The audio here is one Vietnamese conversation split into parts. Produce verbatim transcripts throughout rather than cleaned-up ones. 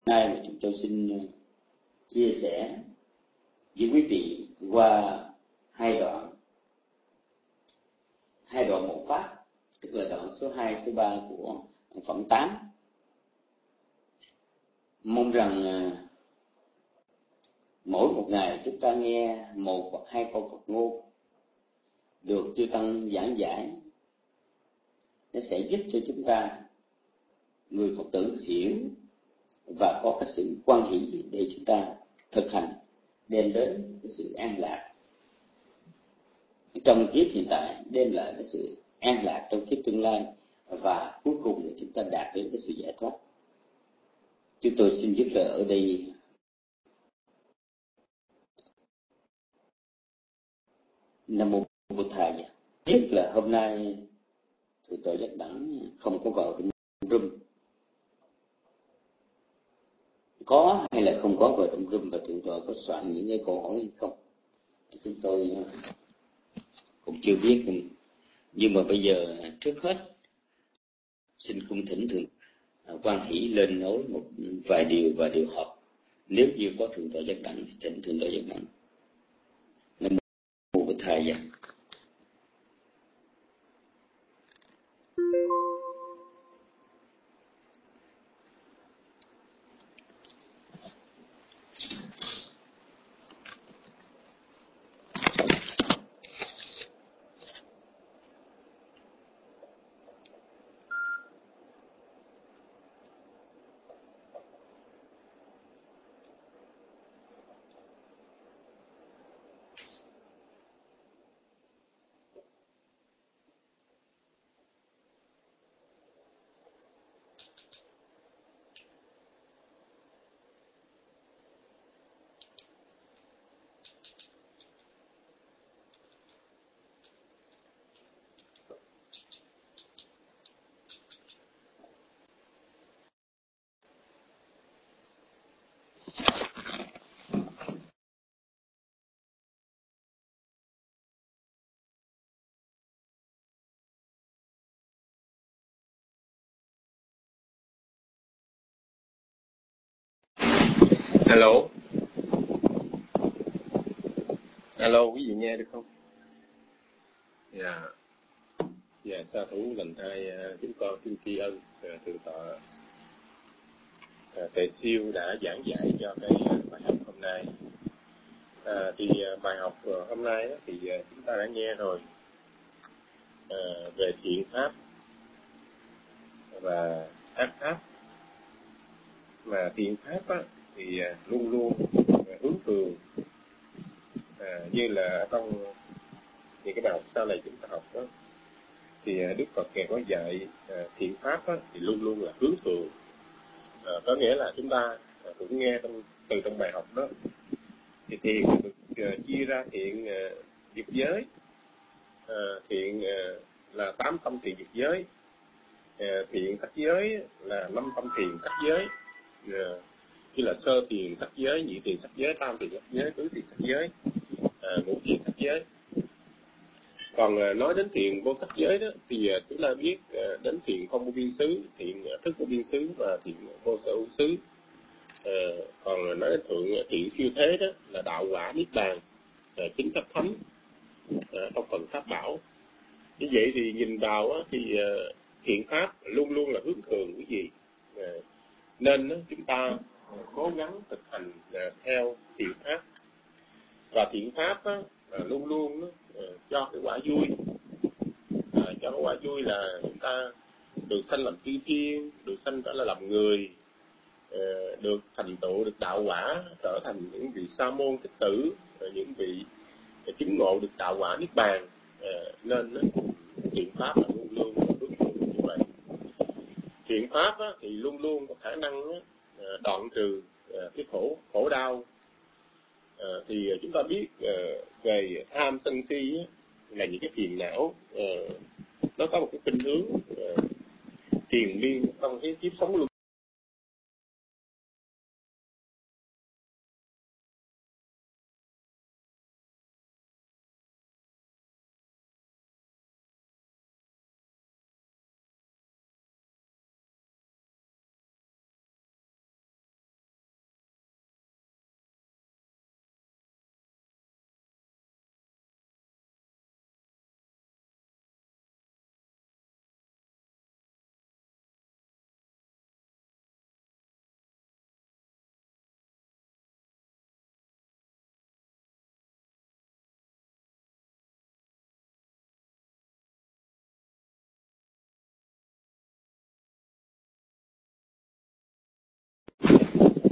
nay mà chúng tôi xin chia sẻ với quý vị qua hai đoạn hai đoạn một pháp, tức là đoạn số hai, số ba của phẩm tám. Mong rằng mỗi một ngày chúng ta nghe một hoặc hai câu Phật ngôn được chư tăng giảng giải, nó sẽ giúp cho chúng ta, người Phật tử, hiểu và có cái sự quan hỷ để chúng ta thực hành, đem đến cái sự an lạc trong kiếp hiện tại, đem lại cái sự an lạc trong kiếp tương lai, và cuối cùng là chúng ta đạt đến cái sự giải thoát. Chúng tôi xin dứt lời ở đây. Nam mô Bụt Thầy. Biết là hôm nay Thượng tọa Giác Đẳng không có vào trong room, có hay là không có vào trong room, và Thượng tọa có soạn những cái câu hỏi hay không chúng tôi cũng chưa biết. Nhưng mà bây giờ trước hết xin cung thỉnh Thượng Quan Hỷ lên nói một vài điều và điều học. Nếu như có Thượng tọa Giác Đẳng thì thỉnh Thượng tọa Giác Đẳng. Nam mô Bụt Thầy. Hello. Hello, quý vị nghe được không? Dạ. Yeah. Dạ, yeah, sa thủ lần hai chúng con xin tri ân Thượng tọa Tề Siêu đã giảng dạy cho cái bài học hôm nay. À, thì bài học hôm nay đó, thì chúng ta đã nghe rồi à, về thiện pháp và ác pháp. Mà thiện pháp á, thì luôn luôn hướng thường, à, như là trong những cái bài học sau này chúng ta học đó, thì Đức Phật ngài có dạy à, thiện pháp á, thì luôn luôn là hướng thượng, à, có nghĩa là chúng ta à, cũng nghe trong, từ trong bài học đó, thì thiện được à, chia ra thiện à, diệt giới, à, thiện à, là tám tâm thiện diệt giới, à, thiện sắc giới là năm tâm thiện sắc giới, à, như là sơ thiện sắc giới, nhị thiện sắc giới, tam thiện sắc giới, tứ thiện sắc giới, à, ngũ thiện sắc giới. Còn nói đến thiện vô sắc giới đó, thì chúng ta biết đến thiện không vô biên xứ, thiện thức vô biên xứ và thiện vô sở hữu xứ. À, còn nói đến thượng thiện siêu thế đó là đạo quả niết bàn, à, chính pháp thánh, à, trong phần pháp bảo. Như vậy thì nhìn vào á, thì uh, thiện pháp luôn luôn là hướng thường quý vị, à, nên uh, chúng ta uh, cố gắng thực hành uh, theo thiện pháp. Và thiện pháp á, uh, luôn luôn uh, cho cái quả vui. À, cho cái quả vui là chúng ta được sanh làm chư thiên, được sanh trở lại làm người, à, được thành tựu được đạo quả, trở thành những vị sa môn thích tử, những vị chứng ngộ được đạo quả niết bàn. À, nên thiện pháp là luôn luôn hướng thượng như vậy. Thiện pháp á, thì luôn luôn có khả năng á, đoạn trừ à, cái khổ khổ đau. À, thì chúng ta biết à, về tham sân si á, là những cái phiền não, à, nó có một cái khuynh hướng uh, triền miên trong cái kiếp sống luân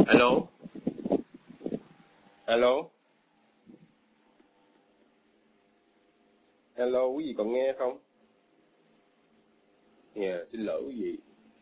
Alo, alo, alo, quý vị còn nghe không? Dạ, yeah, xin lỗi quý vị.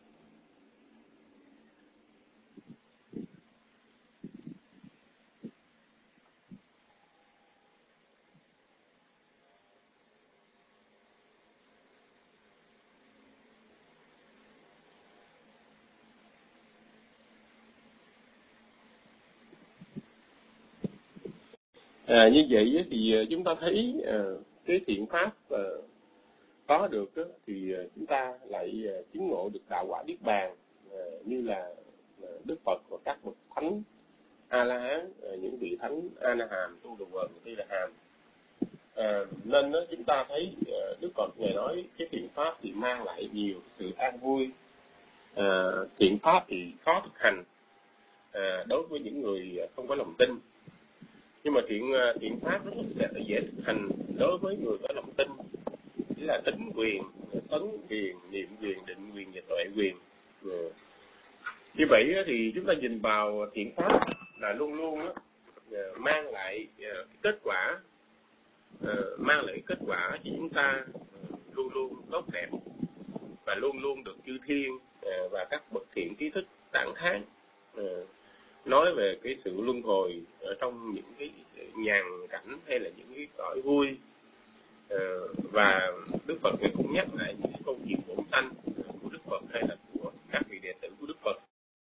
À, như vậy thì chúng ta thấy cái thiện pháp có được thì chúng ta lại chứng ngộ được đạo quả niết bàn, như là Đức Phật và các bậc thánh A La Hán, những vị thánh A Na Hàm, Tu Đà Quần, Thi Đà Hàm. À, nên đó, chúng ta thấy Đức Phật ngài nói cái thiện pháp thì mang lại nhiều sự an vui. À, thiện pháp thì khó thực hành à, đối với những người không có lòng tin, nhưng mà thiện thiện pháp nó sẽ dễ thực hành đối với người có lòng tin, chỉ là tính quyền, tấn quyền, niệm quyền, định quyền và tuệ quyền. Ừ. Như vậy thì chúng ta nhìn vào thiện pháp là luôn luôn đó, mang lại kết quả, mang lại kết quả cho chúng ta luôn luôn tốt đẹp và luôn luôn được chư thiên và các bậc thiện trí thức tán thán, nói về cái sự luân hồi ở trong những cái nhàn cảnh hay là những cái cõi vui. Và Đức Phật cũng nhắc lại những cái câu chuyện bổn sanh của Đức Phật hay là của các vị đệ tử của Đức Phật.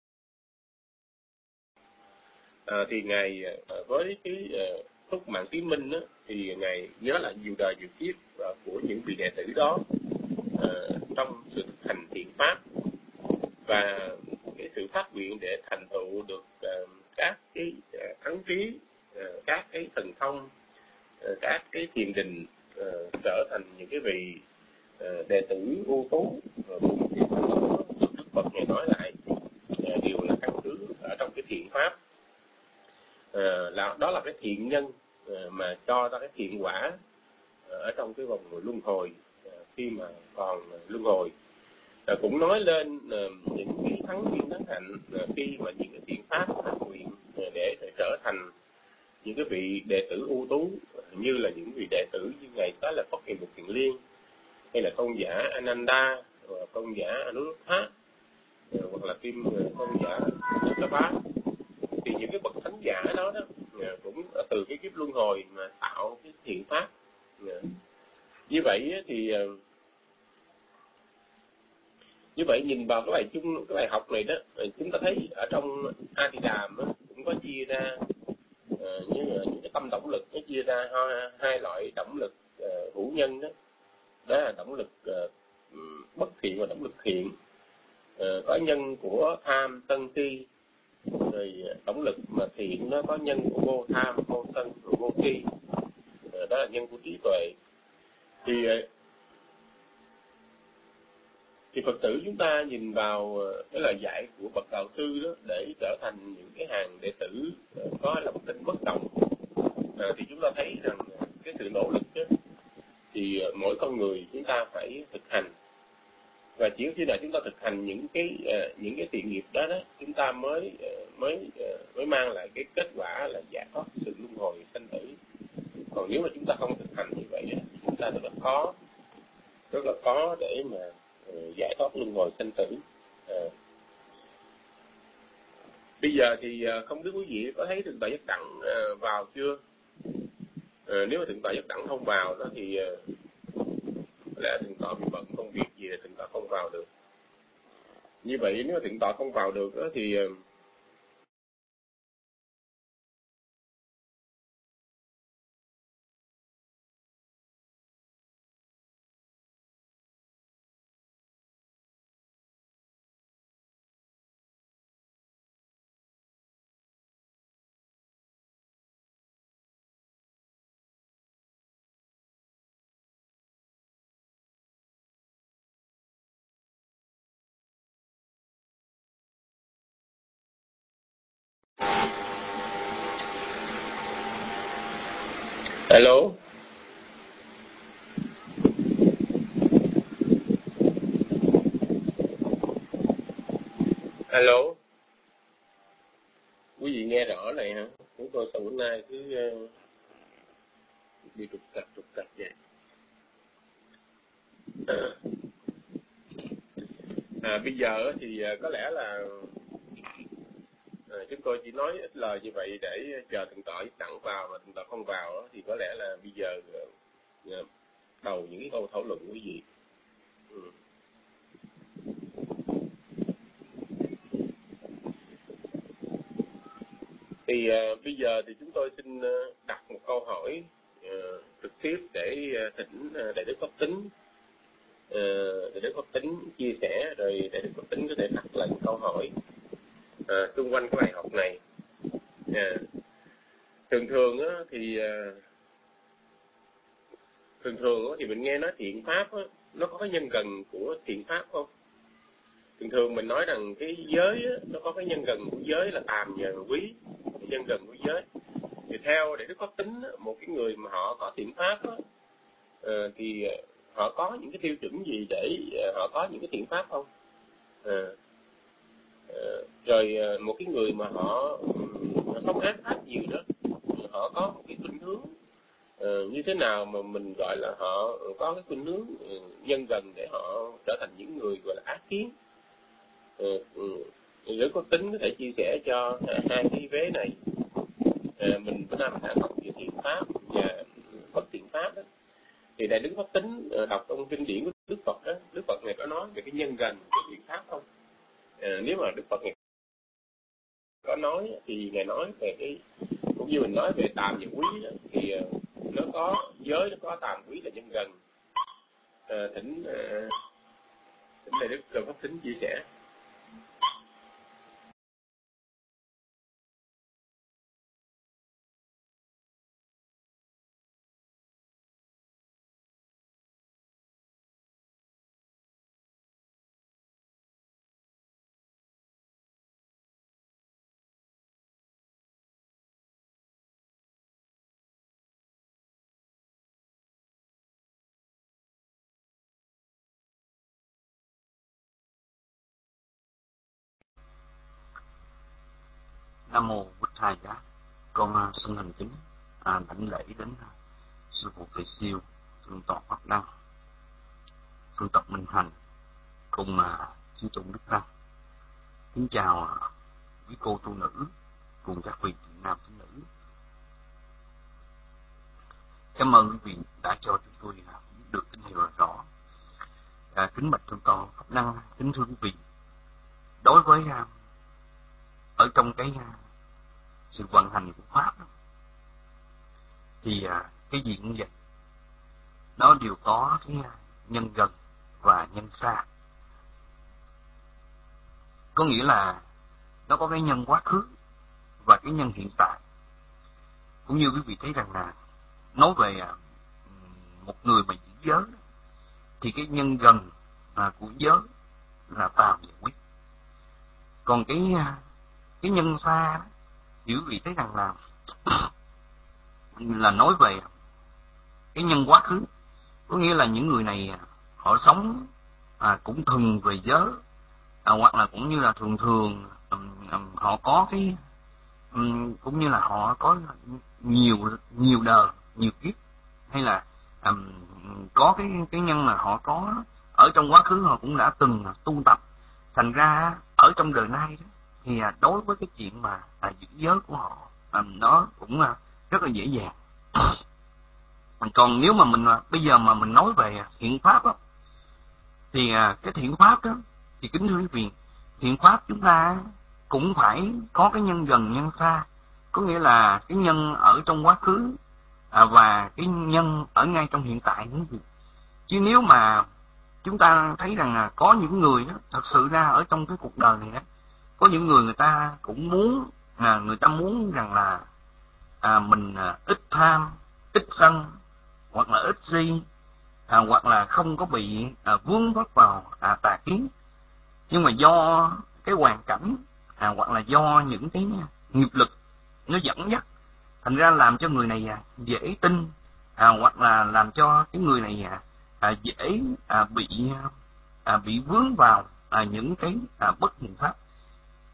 À, thì ngài với cái lúc mạng kiến minh đó, thì ngài nhớ lại nhiều đời nhiều kiếp của những vị đệ tử đó à, trong sự thực hành thiện pháp và cái sự phát nguyện để thành tựu được uh, các cái uh, thắng trí, uh, các cái thần thông, uh, các cái thiền định, uh, trở thành những cái vị uh, đệ tử ưu tú. Cùng cái đó Đức Phật ngài nói lại uh, đều là căn cứ ở trong cái thiện pháp. Uh, là đó là cái thiện nhân uh, mà cho ra cái thiện quả uh, ở trong cái vòng luân hồi, uh, khi mà còn luân hồi. À, cũng nói lên uh, những cái thắng duyên thắng hạnh uh, khi mà những cái thiện pháp phát nguyện uh, để, để trở thành những cái vị đệ tử ưu tú, uh, như là những vị đệ tử như ngày xá là Phất Kiền Bục Kiền Liên, hay là tôn giả Ananda, uh, tôn giả Anuruddha, uh, hoặc là kim uh, tôn giả Sa. Thì những cái bậc thánh giả đó đó uh, cũng uh, từ cái kiếp luân hồi mà tạo cái thiện pháp. Uh, như vậy uh, thì uh, Như vậy nhìn vào cái bài chung cái bài học này đó, chúng ta thấy ở trong A Di Đàm cũng có chia ra uh, như những cái tâm động lực, nó chia ra hai, hai loại động lực uh, hữu nhân đó. Đó là động lực uh, bất thiện và động lực thiện. Uh, có nhân của tham sân si, rồi động lực mà thiện nó có nhân của vô tham, vô sân, vô si. Uh, đó là nhân của trí tuệ. Thì uh, thì Phật tử chúng ta nhìn vào cái lời dạy của bậc đạo sư đó để trở thành những cái hàng đệ tử có lòng tin bất động, à, thì chúng ta thấy rằng cái sự nỗ lực đó, thì mỗi con người chúng ta phải thực hành, và chỉ khi nào chúng ta thực hành những cái những cái thiện nghiệp đó đó, chúng ta mới mới mới mang lại cái kết quả là giải thoát sự luân hồi sanh tử. Còn nếu mà chúng ta không thực hành như vậy đó, chúng ta rất là khó rất là khó để mà giải thoát luân hồi sanh tử. À, bây giờ thì không biết quý vị có thấy thượng tọa Giác Đặng à, vào chưa? À, nếu mà thượng tọa Giác Đặng không vào đó thì à, có lẽ thượng tọa bị bận công việc gì là thượng tọa không vào được. Như vậy nếu mà thượng tọa không vào được đó thì à, alo, alo, Quý vị nghe rõ này hả? Chúng tôi sau bữa nay cứ uh, bị trục trặc trục trặc vậy. À, à, bây giờ thì uh, có lẽ là à, chúng tôi chỉ nói ít lời như vậy để chờ thượng tọa tặng vào, mà thượng tọa không vào đó, thì có lẽ là bây giờ uh, đầu những cái câu thảo luận của quý vị. Ừ. Thì uh, bây giờ thì chúng tôi xin uh, đặt một câu hỏi uh, trực tiếp để uh, thỉnh uh, Đại Đức Pháp Tính, uh, Đại Đức Pháp Tính chia sẻ, rồi Đại Đức Pháp Tính có thể đặt lại một câu hỏi uh, xung quanh cái bài học này. Uh, thường thường á, thì uh, thường thường á, thì mình nghe nói thiện pháp á, nó có cái nhân gần của thiện pháp không? Thường thường mình nói rằng cái giới á, nó có cái nhân gần của giới là tàm nhờ quý, cái nhân gần của giới. Thì theo Đại Đức Pháp Tính, một cái người mà họ có thiện pháp á, uh, thì họ có những cái tiêu chuẩn gì để uh, họ có những cái thiện pháp không? Uh, uh, rồi uh, một cái người mà họ, um, họ sống ác pháp nhiều đó, họ có một cái khuynh hướng uh, như thế nào mà mình gọi là họ có cái khuynh hướng uh, nhân gần để họ trở thành những người gọi là ác kiến? Uh, uh, Đại Đức Pháp Tính có thể chia sẻ cho hai cái vế này. À, mình bữa nay mình đã học về thiện pháp và bất thiện pháp đó. Thì Đại Đức Pháp Tính đọc trong kinh điển của Đức Phật đó, Đức Phật này có nói về cái nhân gần của thiện pháp không? À, nếu mà Đức Phật này có nói thì ngài nói về cái, cũng như mình nói về tàm và quý đó, thì nó có giới, nó có tàm quý là nhân gần. À, thỉnh à, thỉnh Đại Đức Pháp Tính chia sẻ. Nam mô Bụt Thầy Giá. Con xin thành kính à, đảnh lễ đến sư phụ thầy siêu thượng tọa Pháp Đăng, thượng tọa Minh Thành cùng à, chư tôn đức tăng. Kính chào à, quý cô tu nữ cùng các vị thiện nam tín nữ. Cảm ơn quý vị đã cho chúng tôi à, được tín hiệu rõ. À, kính bạch thượng tọa Pháp Đăng, kính thưa quý vị, đối với à, ở trong cái à, sự vận hành của pháp đó, thì à, cái gì cũng vậy, nó đều có cái à, nhân gần và nhân xa. Có nghĩa là nó có cái nhân quá khứ và cái nhân hiện tại. Cũng như quý vị thấy rằng là nói về à, một người mà giữ giới thì cái nhân gần à, của giới là tàm và quý. Còn cái à, cái nhân xa đó, thì quý vị thấy rằng là là nói về cái nhân quá khứ. Có nghĩa là những người này họ sống à, cũng thuần về giới, à, hoặc là cũng như là thường thường um, um, họ có cái um, cũng như là họ có nhiều nhiều đời, nhiều kiếp, hay là um, có cái cái nhân là họ có ở trong quá khứ họ cũng đã từng tu tập. Thành ra ở trong đời nay đó, thì đối với cái chuyện mà à, giữ giới của họ um, nó cũng à, rất là dễ dàng. Còn nếu mà mình bây giờ mà mình nói về thiện pháp đó, thì cái thiện pháp đó thì kính thưa quý vị, thiện pháp chúng ta cũng phải có cái nhân gần nhân xa. Có nghĩa là cái nhân ở trong quá khứ à, và cái nhân ở ngay trong hiện tại nữa. Chứ nếu mà chúng ta thấy rằng là có những người đó, thật sự ra ở trong cái cuộc đời này đó, có những người người ta cũng muốn à, người ta muốn rằng là à, mình à, ít tham, ít sân, hoặc là ít si, à, hoặc là không có bị à, vướng vấp vào à, tà kiến. Nhưng mà do cái hoàn cảnh à, hoặc là do những cái nghiệp lực nó dẫn dắt, thành ra làm cho người này à, dễ tin, à, hoặc là làm cho cái người này à, à, dễ à, bị à, bị vướng vào à, những cái à, bất thiện pháp.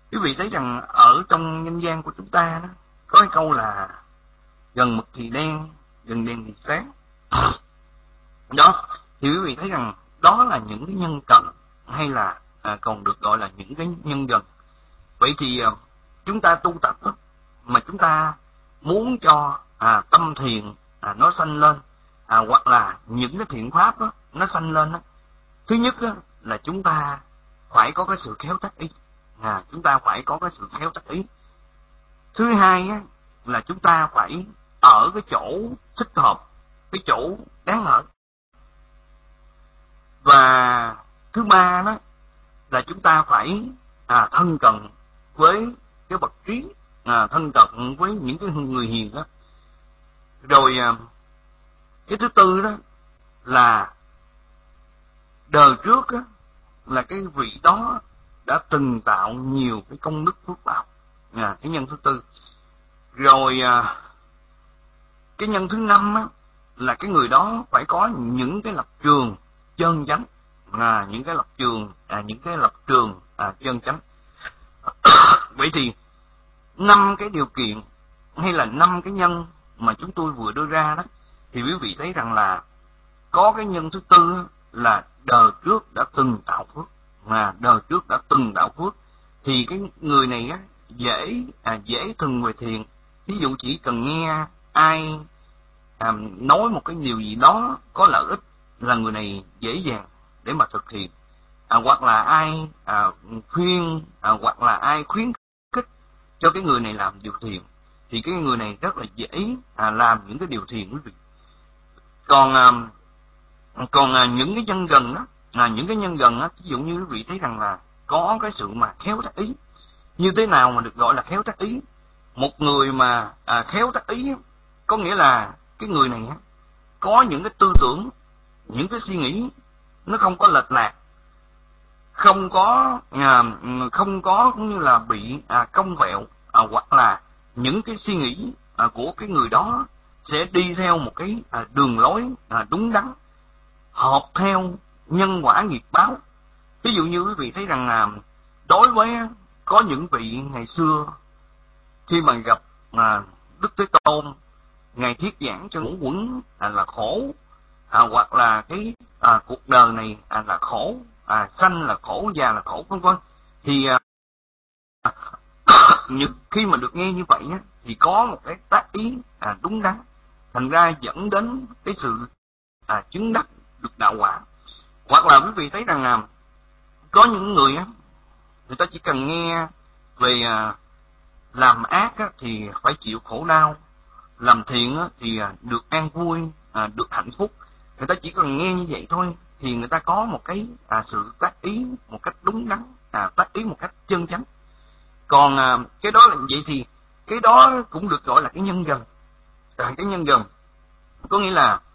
Quý vị thấy rằng ở trong nhân gian của chúng ta đó, có cái câu là gần mực thì đen, gần đèn thì sáng. Đó, thì quý vị thấy rằng đó là những cái nhân cần, hay là à, còn được gọi là những cái nhân gần. Vậy thì à, chúng ta tu tập đó, mà chúng ta muốn cho à, tâm thiền à, nó sanh lên, à, hoặc là những cái thiện pháp đó, nó sanh lên đó. Thứ nhất đó, là chúng ta phải có cái sự khéo tác ý, à, chúng ta phải có cái sự khéo tác ý. Thứ hai á, là chúng ta phải ở cái chỗ thích hợp, cái chỗ đáng ở. Và thứ ba đó là chúng ta phải à, thân cận với cái bậc trí, à, thân cận với những cái người hiền đó. Rồi à, cái thứ tư đó là đời trước á, là cái vị đó đã từng tạo nhiều cái công đức phước báo, à, cái nhân thứ tư. Rồi à, cái nhân thứ năm á, là cái người đó phải có những cái lập trường chân chánh, à, những cái lập trường à, những cái lập trường à, chân chánh. Vậy thì năm cái điều kiện hay là năm cái nhân mà chúng tôi vừa đưa ra đó, thì quý vị thấy rằng là có cái nhân thứ tư là đời trước đã từng tạo phước, mà đời trước đã từng tạo phước thì cái người này á dễ à, dễ thường về thiền. Ví dụ chỉ cần nghe ai à, nói một cái điều gì đó có lợi ích là người này dễ dàng để mà thực hiện, à, hoặc là ai à, khuyên à, hoặc là ai khuyến khích cho cái người này làm điều thiền thì cái người này rất là dễ à, làm những cái điều thiền quý vị. Còn à, còn à, những cái nhân gần đó, à, những cái nhân gần đó, ví dụ như quý vị thấy rằng là có cái sự mà khéo tác ý. Như thế nào mà được gọi là khéo tác ý? Một người mà à, khéo tác ý có nghĩa là cái người này có những cái tư tưởng, những cái suy nghĩ nó không có lệch lạc, không có à, không có cũng như là bị à, cong vẹo, à, hoặc là những cái suy nghĩ à, của cái người đó sẽ đi theo một cái à, đường lối à, đúng đắn, hợp theo nhân quả nghiệp báo. Ví dụ như quý vị thấy rằng là đối với có những vị ngày xưa khi mà gặp à, Đức Thế Tôn, ngài thuyết giảng cho ngũ quẩn à, là khổ, à, hoặc là cái à, cuộc đời này à, là khổ, à, sanh là khổ, già là khổ, vân vân. Thì à, những khi mà được nghe như vậy á, thì có một cái tác ý à, đúng đắn, thành ra dẫn đến cái sự à, chứng đắc được đạo quả. Hoặc là quý vị thấy rằng là có những người á, người ta chỉ cần nghe về à, làm ác á, thì phải chịu khổ đau, làm thiện á, thì à, được an vui, à, được hạnh phúc. Người ta chỉ cần nghe như vậy thôi thì người ta có một cái à, sự tác ý một cách đúng đắn, à, tác ý một cách chân chánh. Còn à, cái đó là vậy thì cái đó cũng được gọi là cái nhân gần. À, cái nhân gần có nghĩa là